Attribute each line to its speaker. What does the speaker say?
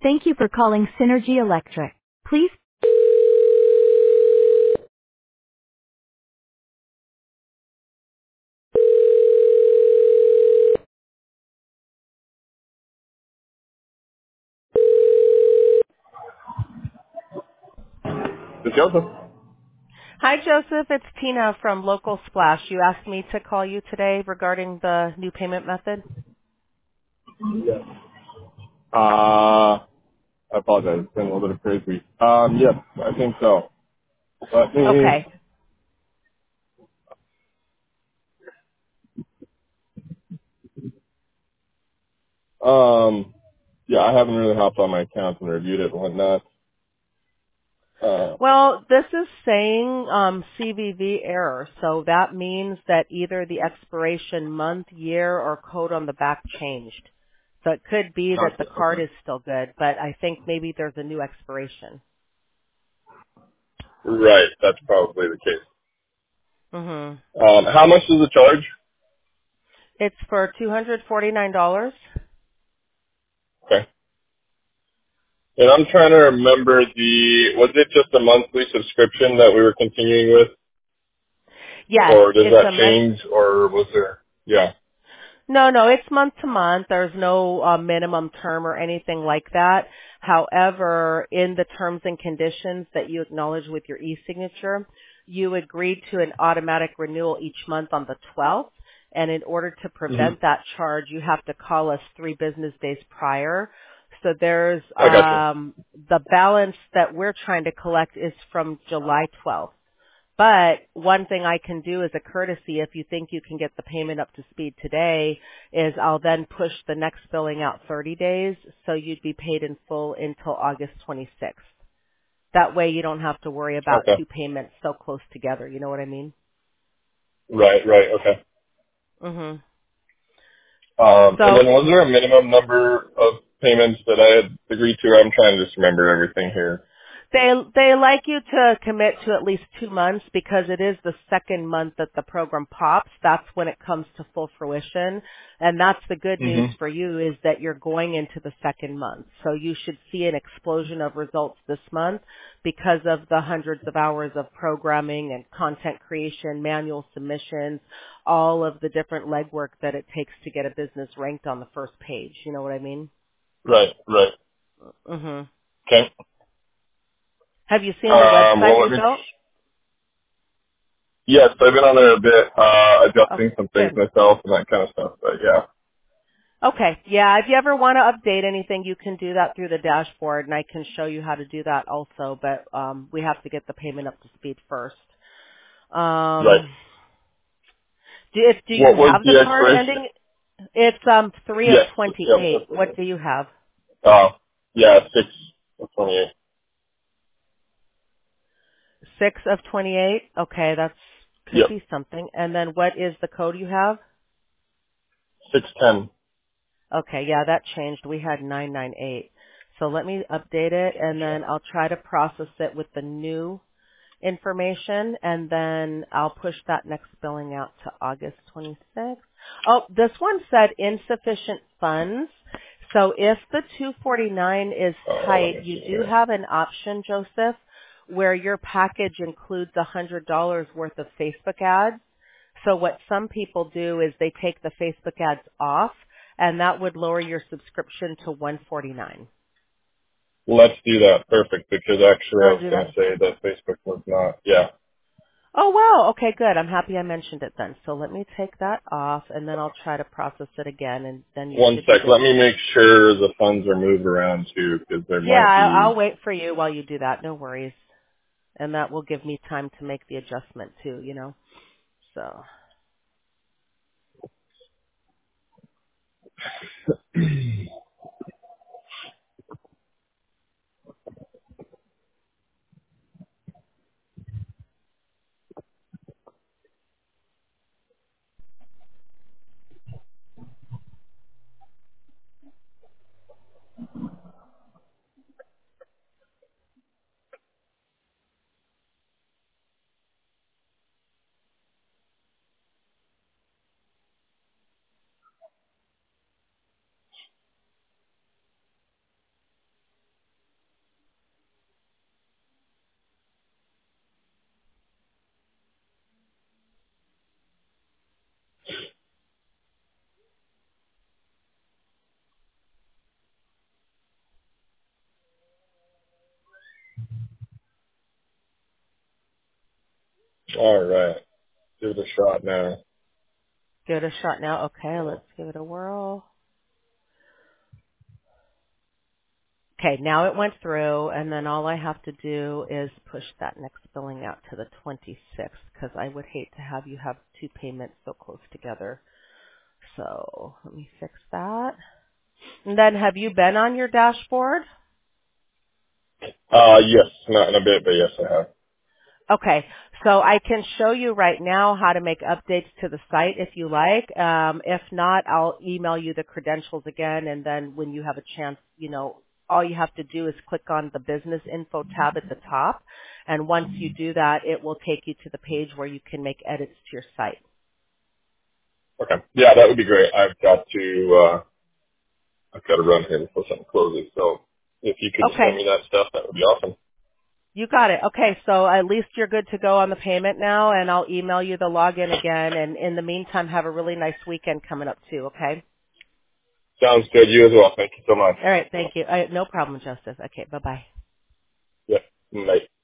Speaker 1: Thank you for calling Synergy Electric. Please. This is Joseph.
Speaker 2: Hi, Joseph. It's Tina from Local Splash. You asked me to call you today regarding the new payment method.
Speaker 1: Yes. I apologize. It's been a little bit crazy. Yes, I think so. Let me,
Speaker 2: Okay.
Speaker 1: yeah, I haven't really hopped on my account and reviewed it and whatnot. Uh,
Speaker 2: Well, this is saying CVV error, so that means that either the expiration month, year, or code on the back changed. So it could be that the
Speaker 1: gotcha.
Speaker 2: card
Speaker 1: Okay.
Speaker 2: is still good, but I think maybe there's a new expiration.
Speaker 1: Right. That's probably the case.
Speaker 2: Mhm.
Speaker 1: How much is the charge?
Speaker 2: It's for $249.
Speaker 1: Okay. And I'm trying to remember was it just a monthly subscription that we were continuing with?
Speaker 2: Yes,
Speaker 1: Or does
Speaker 2: it's
Speaker 1: that
Speaker 2: a month.
Speaker 1: change, or was there? Yeah.
Speaker 2: No, it's month to month. There's no minimum term or anything like that. However, in the terms and conditions that you acknowledge with your e-signature, you agreed to an automatic renewal each month on the 12th. And in order to
Speaker 1: hmm
Speaker 2: prevent that charge, you have to call us 3 business days prior. So there's
Speaker 1: I got you.
Speaker 2: the balance that we're trying to collect is from July 12th. But one thing I can do as a courtesy, if you think you can get the payment up to speed today, is I'll then push the next billing out 30 days, so you'd be paid in full until August 26th. That way you don't have to worry about
Speaker 1: Okay.
Speaker 2: two payments so close together. You know what I mean?
Speaker 1: Right. Okay.
Speaker 2: Mhm.
Speaker 1: And then
Speaker 2: So
Speaker 1: was there a minimum number of payments that I had agreed to? I'm trying to just remember everything here.
Speaker 2: They like you to commit to at least 2 months because it is the second month that the program pops. That's when it comes to full fruition. And that's the good news
Speaker 1: hmm
Speaker 2: for you is that you're going into the second month. So you should see an explosion of results this month because of the hundreds of hours of programming and content creation, manual submissions, all of the different legwork that it takes to get a business ranked on the first page. You know what I mean?
Speaker 1: Right.
Speaker 2: Mhm.
Speaker 1: Okay.
Speaker 2: Have you seen the website
Speaker 1: Well,
Speaker 2: we built?
Speaker 1: yes, I've been on there a bit,
Speaker 2: Oh,
Speaker 1: adjusting some things
Speaker 2: good.
Speaker 1: myself and that kind of stuff, but yeah.
Speaker 2: Okay. Yeah. If you ever want to update anything, you can do that through the dashboard, and I can show you how to do that also. But we have to get the payment up to speed first.
Speaker 1: Right.
Speaker 2: Um, do you
Speaker 1: What was
Speaker 2: have the
Speaker 1: the
Speaker 2: card
Speaker 1: expiration?
Speaker 2: ending? It's 3 of
Speaker 1: Yes. Yep.
Speaker 2: 28. What do you have?
Speaker 1: Yeah, 6 of 28.
Speaker 2: 6 of 28. Okay, that's could
Speaker 1: Yep.
Speaker 2: be something. And then what is the code you have?
Speaker 1: 610.
Speaker 2: Okay, yeah, that changed. We had 998. So let me update it, and then I'll try to process it with the new information, and then I'll push that next billing out to August 26th. Oh, this one said insufficient funds. So if the 249 is
Speaker 1: Let
Speaker 2: tight,
Speaker 1: me
Speaker 2: you
Speaker 1: see
Speaker 2: do
Speaker 1: here.
Speaker 2: have an option, Joseph, where your package includes $100 worth of Facebook ads. So what some people do is they take the Facebook ads off, and that would lower your subscription to 149.
Speaker 1: Let's do that. Perfect. Because
Speaker 2: You
Speaker 1: actually I
Speaker 2: want
Speaker 1: was
Speaker 2: to do
Speaker 1: going
Speaker 2: that?
Speaker 1: to say that Facebook was not. Yeah.
Speaker 2: Oh wow, okay good. I'm happy I mentioned it then. So let me take that off and then I'll try to process it again and then you
Speaker 1: One
Speaker 2: should be
Speaker 1: sec.
Speaker 2: good
Speaker 1: Let
Speaker 2: to
Speaker 1: me make sure the funds are moved around too, because there
Speaker 2: Yeah,
Speaker 1: might
Speaker 2: I'll
Speaker 1: be.
Speaker 2: wait for you while you do that, no worries. And that will give me time to make the adjustment too, you know. So
Speaker 1: All right. Give it a shot now.
Speaker 2: Give it a shot now. Okay, let's give it a whirl. Okay, now it went through, and then all I have to do is push that next billing out to the 26th, because I would hate to have you have two payments so close together. So let me fix that. And then have you been on your dashboard?
Speaker 1: Yes, not in a bit, but yes, I have.
Speaker 2: Okay, so I can show you right now how to make updates to the site if you like. If not, I'll email you the credentials again, and then when you have a chance, all you have to do is click on the business info tab at the top, and once you do that, it will take you to the page where you can make edits to your site.
Speaker 1: Okay. Yeah, that would be great. I've got to run here before something closes. So if you could send
Speaker 2: Okay,
Speaker 1: me that stuff, that would be awesome.
Speaker 2: you got it. Okay, so at least you're good to go on the payment now, and I'll email you the login again, and in the meantime, have a really nice weekend coming up too, okay?
Speaker 1: Sounds good. You as well. Thank you so much.
Speaker 2: All right. Thank you. No problem, Joseph. Okay. Bye-bye.
Speaker 1: Yeah. Bye.